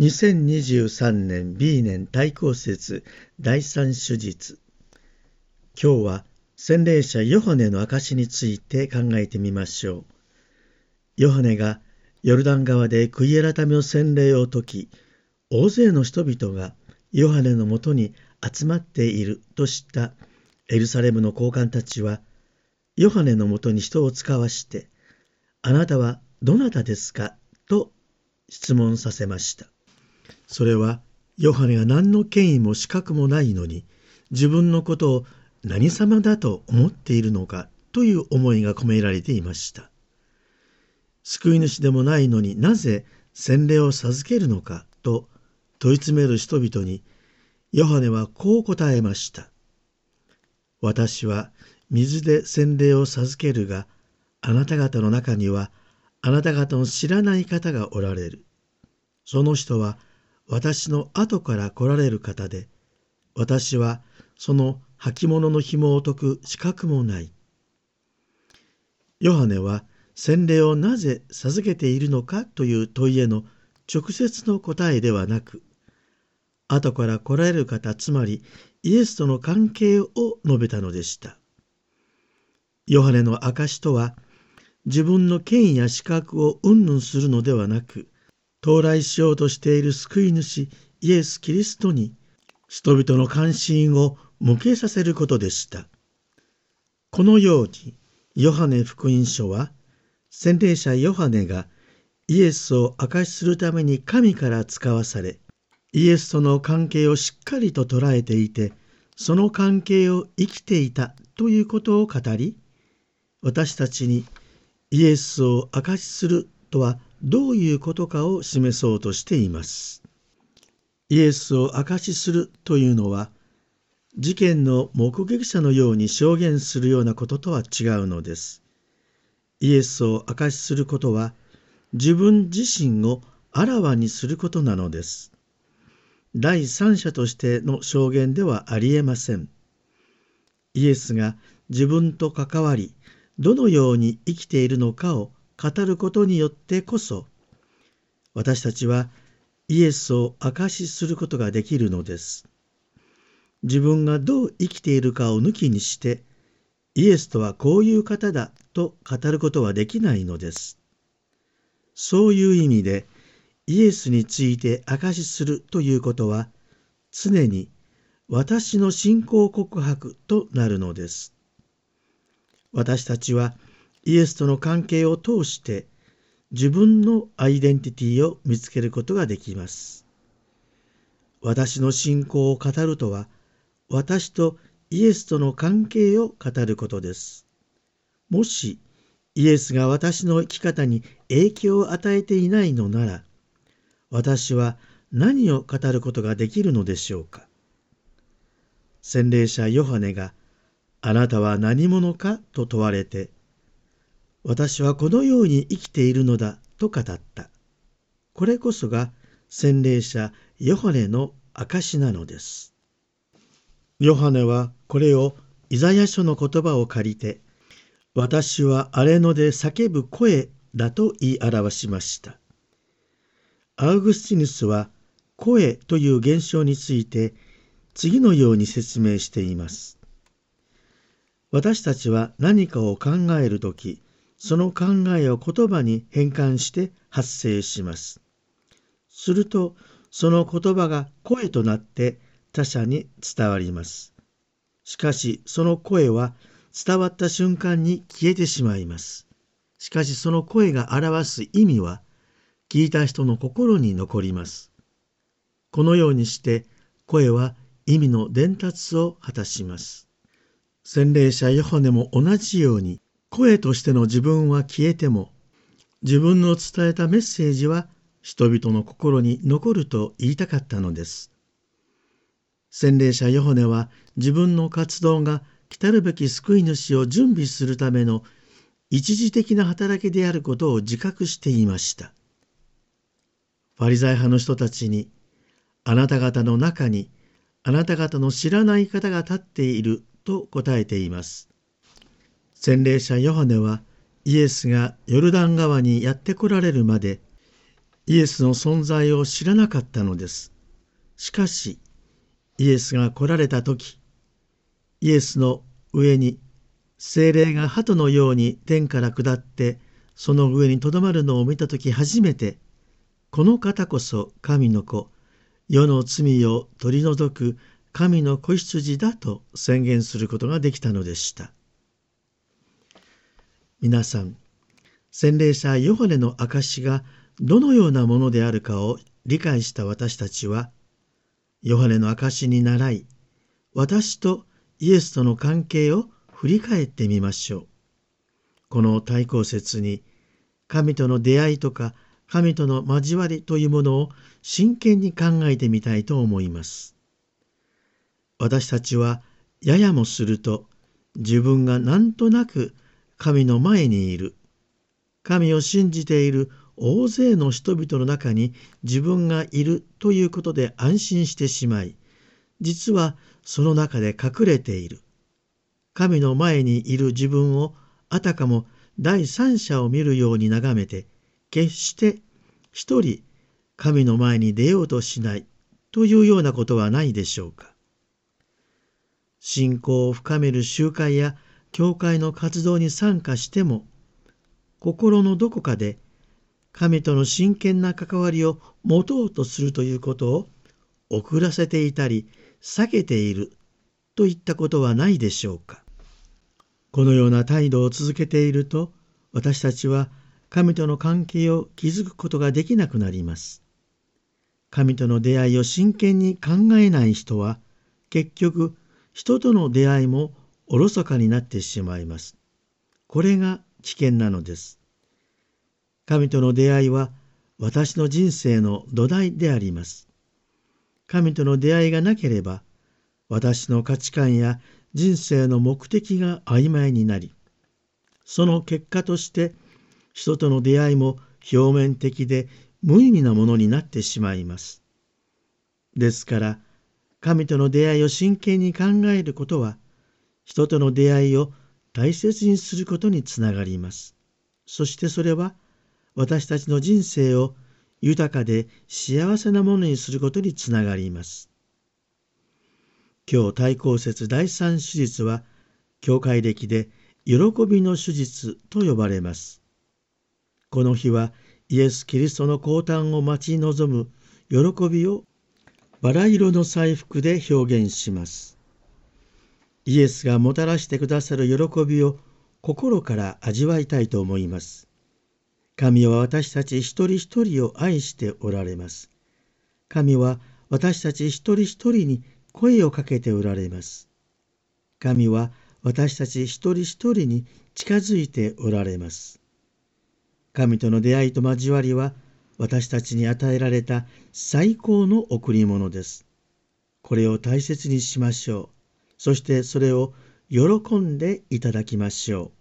2023年 B 年対抗節第三手術。今日は洗礼者ヨハネの証について考えてみましょう。ヨハネがヨルダン川で悔い改めの洗礼を説き、大勢の人々がヨハネのもとに集まっていると知ったエルサレムの高官たちは、ヨハネのもとに人を使わして、あなたはどなたですかと質問させました。それはヨハネが何の権威も資格もないのに、自分のことを何様だと思っているのかという思いが込められていました。救い主でもないのになぜ洗礼を授けるのかと問い詰める人々に、ヨハネはこう答えました。私は水で洗礼を授けるが、あなた方の中にはあなた方の知らない方がおられる。その人は私の後から来られる方で、私はその履物の紐を解く資格もない。ヨハネは洗礼をなぜ授けているのかという問いへの直接の答えではなく、後から来られる方、つまりイエスとの関係を述べたのでした。ヨハネの証とは、自分の権威や資格を云々するのではなく、到来しようとしている救い主イエス・キリストに人々の関心を向けさせることでした。このようにヨハネ福音書は、洗礼者ヨハネがイエスを証しするために神から使わされ、イエスとの関係をしっかりと捉えていて、その関係を生きていたということを語り、私たちにイエスを証しするとはどういうことかを示そうとしています。イエスを証しするというのは、事件の目撃者のように証言するようなこととは違うのです。イエスを証しすることは、自分自身をあらわにすることなのです。第三者としての証言ではありえません。イエスが自分と関わり、どのように生きているのかを語ることによってこそ、私たちはイエスを証しすることができるのです。自分がどう生きているかを抜きにして、イエスとはこういう方だと語ることはできないのです。そういう意味で、イエスについて証しするということは、常に私の信仰告白となるのです。私たちはイエスとの関係を通して自分のアイデンティティを見つけることができます。私の信仰を語るとは、私とイエスとの関係を語ることです。もしイエスが私の生き方に影響を与えていないのなら、私は何を語ることができるのでしょうか。洗礼者ヨハネが、あなたは何者かと問われて、私はこのように生きているのだと語った。これこそが洗礼者ヨハネの証なのです。ヨハネはこれをイザヤ書の言葉を借りて、私は荒れ野で叫ぶ声だと言い表しました。アウグスティヌスは声という現象について次のように説明しています。私たちは何かを考えるとき、その考えを言葉に変換して発生します。すると、その言葉が声となって他者に伝わります。しかし、その声は伝わった瞬間に消えてしまいます。しかし、その声が表す意味は、聞いた人の心に残ります。このようにして、声は意味の伝達を果たします。洗礼者ヨハネも同じように、声としての自分は消えても、自分の伝えたメッセージは人々の心に残ると言いたかったのです。洗礼者ヨハネは自分の活動が来たるべき救い主を準備するための一時的な働きであることを自覚していました。ファリザイ派の人たちに、あなた方の中にあなた方の知らない方が立っていると答えています。洗礼者ヨハネはイエスがヨルダン川にやって来られるまで、 イエスの存在を知らなかったのです。しかし、イエスが来られたとき、イエスの上に聖霊が鳩のように天から下ってその上にとどまるのを見たとき初めて、この方こそ神の子、世の罪を取り除く神の子羊だと宣言することができたのでした。皆さん、洗礼者ヨハネの証しがどのようなものであるかを理解した私たちは、ヨハネの証しに倣い、私とイエスとの関係を振り返ってみましょう。この対抗節に、神との出会いとか神との交わりというものを真剣に考えてみたいと思います。私たちはややもすると自分がなんとなく神の前にいる、神を信じている大勢の人々の中に自分がいるということで安心してしまい、実はその中で隠れている。神の前にいる自分をあたかも第三者を見るように眺めて、決して一人神の前に出ようとしないというようなことはないでしょうか。信仰を深める集会や教会の活動に参加しても、心のどこかで神との真剣な関わりを持とうとするということを遅らせていたり避けているといったことはないでしょうか。このような態度を続けていると、私たちは神との関係を築くことができなくなります。神との出会いを真剣に考えない人は、結局人との出会いもおろそかになってしまいます。これが危険なのです。神との出会いは私の人生の土台であります。神との出会いがなければ、私の価値観や人生の目的が曖昧になり、その結果として人との出会いも表面的で無意味なものになってしまいます。ですから、神との出会いを真剣に考えることは、人との出会いを大切にすることにつながります。そしてそれは、私たちの人生を豊かで幸せなものにすることにつながります。今日対抗節第3手術は、教会歴で喜びの手術と呼ばれます。この日はイエス・キリストの降誕を待ち望む喜びをバラ色の祭服で表現します。イエスがもたらしてくださる喜びを心から味わいたいと思います。神は私たち一人一人を愛しておられます。神は私たち一人一人に声をかけておられます。神は私たち一人一人に近づいておられます。神との出会いと交わりは私たちに与えられた最高の贈り物です。これを大切にしましょう。そしてそれを喜んでいただきましょう。